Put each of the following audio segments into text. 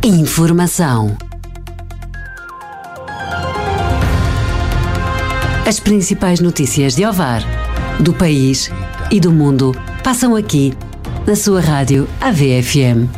Informação. As principais notícias de Ovar, do país e do mundo passam aqui, na sua rádio AVFM.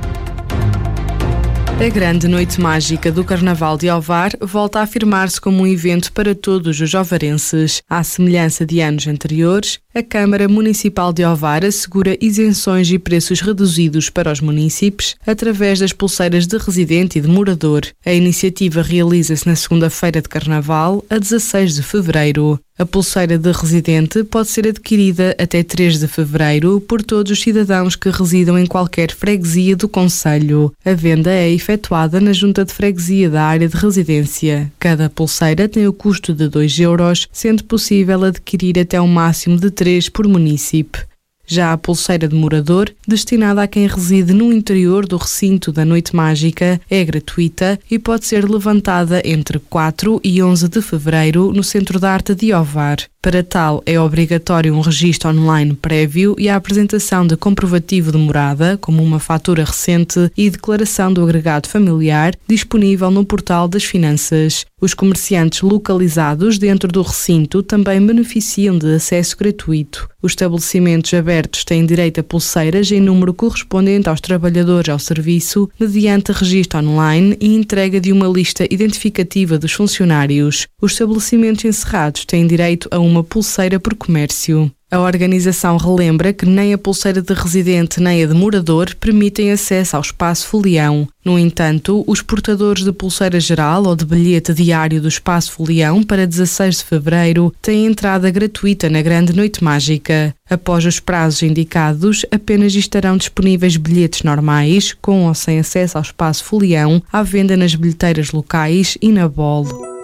A grande noite mágica do Carnaval de Ovar volta a afirmar-se como um evento para todos os ovarenses. À semelhança de anos anteriores, a Câmara Municipal de Ovar assegura isenções e preços reduzidos para os munícipes através das pulseiras de residente e de morador. A iniciativa realiza-se na segunda-feira de Carnaval, a 16 de fevereiro. A pulseira de residente pode ser adquirida até 3 de fevereiro por todos os cidadãos que residam em qualquer freguesia do concelho. A venda é efetuada na junta de freguesia da área de residência. Cada pulseira tem o custo de 2 euros, sendo possível adquirir até um máximo de 3 por munícipe. Já a pulseira de morador, destinada a quem reside no interior do recinto da Noite Mágica, é gratuita e pode ser levantada entre 4 e 11 de fevereiro no Centro de Arte de Ovar. Para tal, é obrigatório um registro online prévio e a apresentação de comprovativo de morada, como uma fatura recente e declaração do agregado familiar, disponível no portal das finanças. Os comerciantes localizados dentro do recinto também beneficiam de acesso gratuito. Os estabelecimentos abertos têm direito a pulseiras em número correspondente aos trabalhadores ao serviço, mediante registro online e entrega de uma lista identificativa dos funcionários. Os estabelecimentos encerrados têm direito a uma pulseira por comércio. A organização relembra que nem a pulseira de residente nem a de morador permitem acesso ao espaço folião. No entanto, os portadores de pulseira geral ou de bilhete diário do espaço folião para 16 de fevereiro têm entrada gratuita na grande noite mágica. Após os prazos indicados, apenas estarão disponíveis bilhetes normais, com ou sem acesso ao espaço folião, à venda nas bilheteiras locais e na BOL.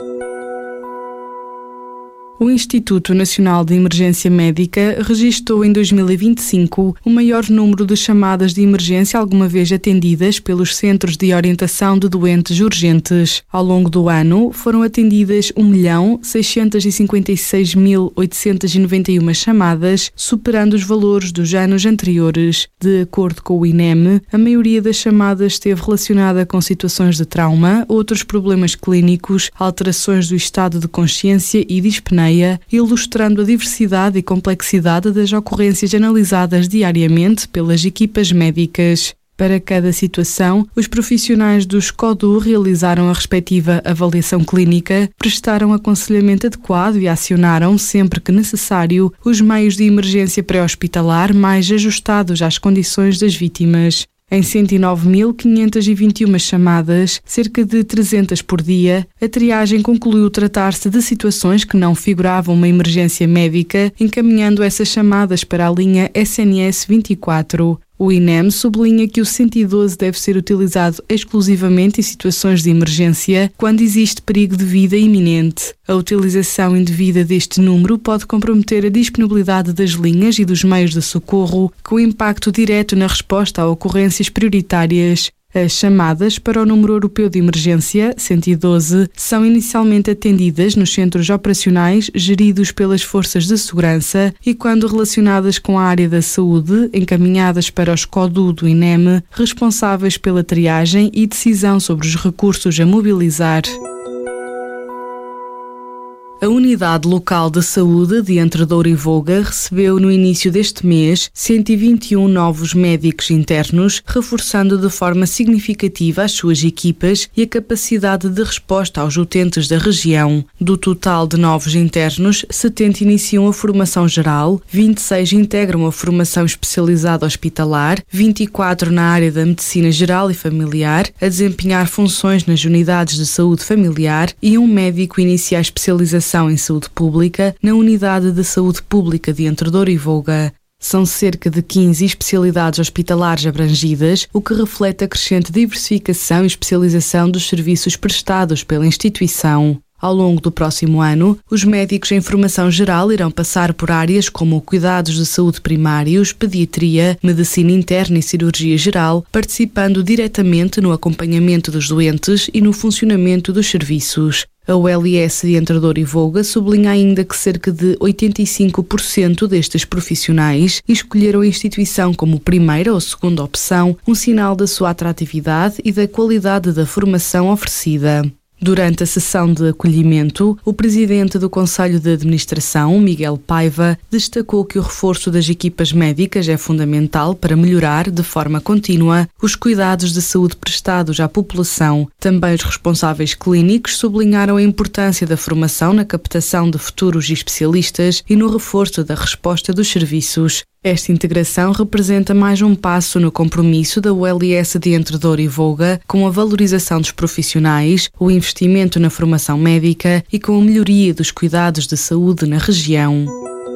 O Instituto Nacional de Emergência Médica registrou em 2025 o maior número de chamadas de emergência alguma vez atendidas pelos Centros de Orientação de Doentes Urgentes. Ao longo do ano, foram atendidas 1.656.891 chamadas, superando os valores dos anos anteriores. De acordo com o INEM, a maioria das chamadas esteve relacionada com situações de trauma, outros problemas clínicos, alterações do estado de consciência e dispneia, ilustrando a diversidade e complexidade das ocorrências analisadas diariamente pelas equipas médicas. Para cada situação, os profissionais do SCODU realizaram a respectiva avaliação clínica, prestaram aconselhamento adequado e acionaram, sempre que necessário, os meios de emergência pré-hospitalar mais ajustados às condições das vítimas. Em 109.521 chamadas, cerca de 300 por dia, a triagem concluiu tratar-se de situações que não figuravam uma emergência médica, encaminhando essas chamadas para a linha SNS 24. O INEM sublinha que o 112 deve ser utilizado exclusivamente em situações de emergência, quando existe perigo de vida iminente. A utilização indevida deste número pode comprometer a disponibilidade das linhas e dos meios de socorro, com impacto direto na resposta a ocorrências prioritárias. As chamadas para o número europeu de emergência, 112, são inicialmente atendidas nos centros operacionais geridos pelas forças de segurança e, quando relacionadas com a área da saúde, encaminhadas para os SCODU do INEM, responsáveis pela triagem e decisão sobre os recursos a mobilizar. A Unidade Local de Saúde de Entredouro e Voga recebeu no início deste mês 121 novos médicos internos, reforçando de forma significativa as suas equipas e a capacidade de resposta aos utentes da região. Do total de novos internos, 70 iniciam a formação geral, 26 integram a formação especializada hospitalar, 24 na área da medicina geral e familiar, a desempenhar funções nas unidades de saúde familiar e um médico inicia a especialização em saúde pública na Unidade de Saúde Pública de Entredouro e Voga. São cerca de 15 especialidades hospitalares abrangidas, o que reflete a crescente diversificação e especialização dos serviços prestados pela instituição. Ao longo do próximo ano, os médicos em formação geral irão passar por áreas como cuidados de saúde primários, pediatria, medicina interna e cirurgia geral, participando diretamente no acompanhamento dos doentes e no funcionamento dos serviços. A ULS de Entrador e Voga sublinha ainda que cerca de 85% destes profissionais escolheram a instituição como primeira ou segunda opção, um sinal da sua atratividade e da qualidade da formação oferecida. Durante a sessão de acolhimento, o presidente do Conselho de Administração, Miguel Paiva, destacou que o reforço das equipas médicas é fundamental para melhorar, de forma contínua, os cuidados de saúde prestados à população. Também os responsáveis clínicos sublinharam a importância da formação na captação de futuros especialistas e no reforço da resposta dos serviços. Esta integração representa mais um passo no compromisso da ULS de Entrador e Voga com a valorização dos profissionais, o investimento na formação médica e com a melhoria dos cuidados de saúde na região.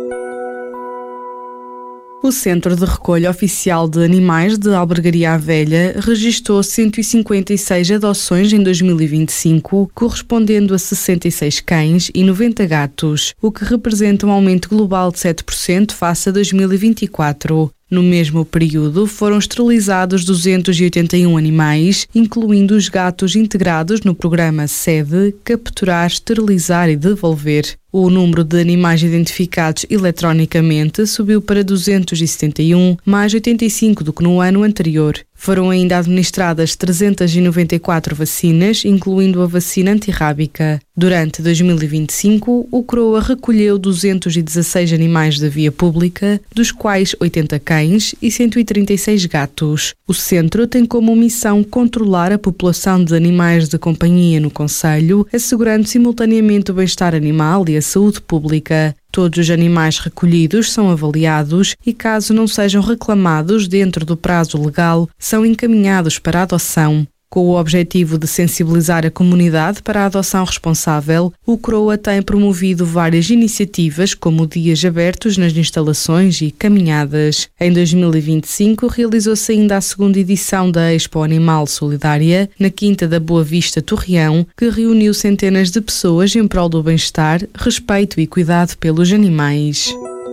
O Centro de Recolha Oficial de Animais de Albergaria à Velha registrou 156 adoções em 2025, correspondendo a 66 cães e 90 gatos, o que representa um aumento global de 7% face a 2024. No mesmo período, foram esterilizados 281 animais, incluindo os gatos integrados no programa SEDE, Capturar, Esterilizar e Devolver. O número de animais identificados eletronicamente subiu para 271, mais 85 do que no ano anterior. Foram ainda administradas 394 vacinas, incluindo a vacina antirrábica. Durante 2025, o CROA recolheu 216 animais da via pública, dos quais 80 cães e 136 gatos. O centro tem como missão controlar a população de animais de companhia no concelho, assegurando simultaneamente o bem-estar animal e a saúde pública. Todos os animais recolhidos são avaliados e, caso não sejam reclamados dentro do prazo legal, são encaminhados para a adoção. Com o objetivo de sensibilizar a comunidade para a adoção responsável, o CROA tem promovido várias iniciativas, como dias abertos nas instalações e caminhadas. Em 2025, realizou-se ainda a segunda edição da Expo Animal Solidária, na Quinta da Boa Vista, Torreão, que reuniu centenas de pessoas em prol do bem-estar, respeito e cuidado pelos animais.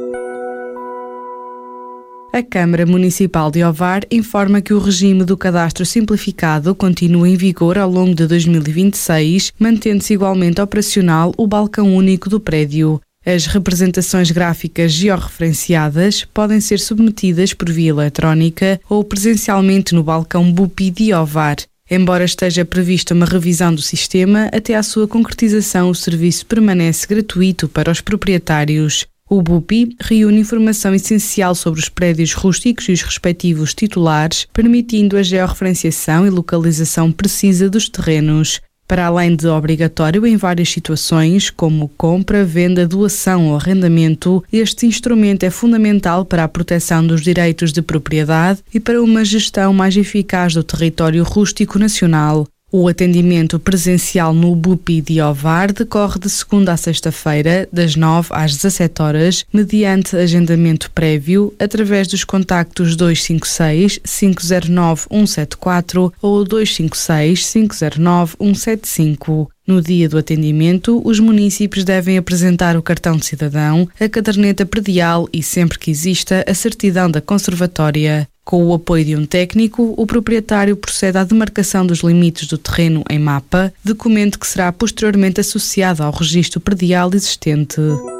A Câmara Municipal de Ovar informa que o regime do cadastro simplificado continua em vigor ao longo de 2026, mantendo-se igualmente operacional o balcão único do prédio. As representações gráficas georreferenciadas podem ser submetidas por via eletrónica ou presencialmente no balcão BUPI de Ovar. Embora esteja prevista uma revisão do sistema, até à sua concretização o serviço permanece gratuito para os proprietários. O BUPI reúne informação essencial sobre os prédios rústicos e os respectivos titulares, permitindo a georreferenciação e localização precisa dos terrenos. Para além de obrigatório em várias situações, como compra, venda, doação ou arrendamento, este instrumento é fundamental para a proteção dos direitos de propriedade e para uma gestão mais eficaz do território rústico nacional. O atendimento presencial no BUPI de Ovar decorre de segunda a sexta-feira, das 9 às 17 horas, mediante agendamento prévio, através dos contactos 256 509 174 ou 256 509 175. No dia do atendimento, os munícipes devem apresentar o cartão de cidadão, a caderneta predial e, sempre que exista, a certidão da conservatória. Com o apoio de um técnico, o proprietário procede à demarcação dos limites do terreno em mapa, documento que será posteriormente associado ao registro predial existente.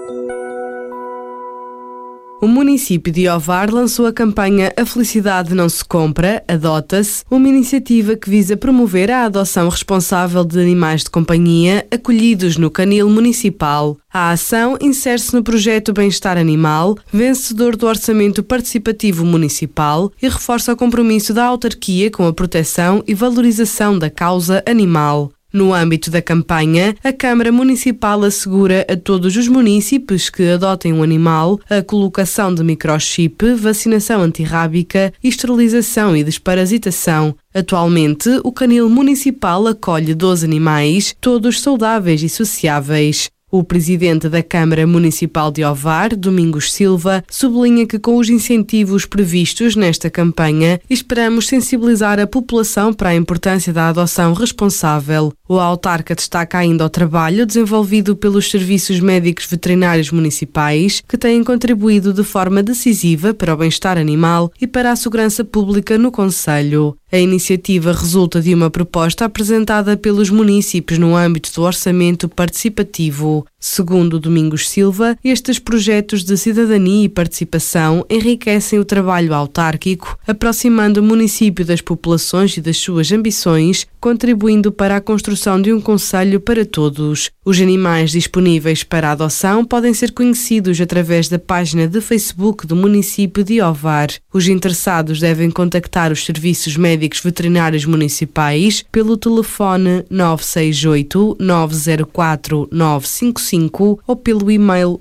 O município de Ovar lançou a campanha A Felicidade Não Se Compra, Adota-se, uma iniciativa que visa promover a adoção responsável de animais de companhia acolhidos no canil municipal. A ação insere-se no projeto Bem-Estar Animal, vencedor do Orçamento Participativo Municipal, e reforça o compromisso da autarquia com a proteção e valorização da causa animal. No âmbito da campanha, a Câmara Municipal assegura a todos os munícipes que adotem um animal a colocação de microchip, vacinação antirrábica, esterilização e desparasitação. Atualmente, o canil municipal acolhe 12 animais, todos saudáveis e sociáveis. O presidente da Câmara Municipal de Ovar, Domingos Silva, sublinha que com os incentivos previstos nesta campanha, esperamos sensibilizar a população para a importância da adoção responsável. O autarca destaca ainda o trabalho desenvolvido pelos serviços médicos veterinários municipais, que têm contribuído de forma decisiva para o bem-estar animal e para a segurança pública no concelho. A iniciativa resulta de uma proposta apresentada pelos munícipes no âmbito do orçamento participativo. Segundo Domingos Silva, estes projetos de cidadania e participação enriquecem o trabalho autárquico, aproximando o município das populações e das suas ambições, contribuindo para a construção de um concelho para todos. Os animais disponíveis para adoção podem ser conhecidos através da página de Facebook do município de Ovar. Os interessados devem contactar os serviços médicos veterinários municipais pelo telefone 968 904 955 ou pelo e-mail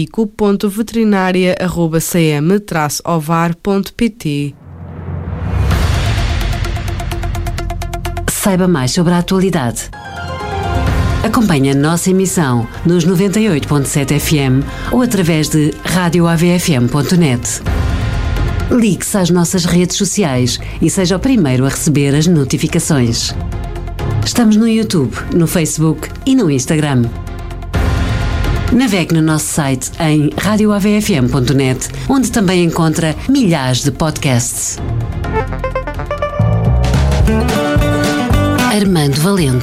servico.veterinária@cm-ovar.pt. Saiba mais sobre a atualidade. Acompanhe a nossa emissão nos 98.7 FM ou através de radioavfm.net. Ligue-se às nossas redes sociais e seja o primeiro a receber as notificações. Estamos no YouTube, no Facebook e no Instagram. Navegue no nosso site em radioavfm.net, onde também encontra milhares de podcasts. Armando Valente.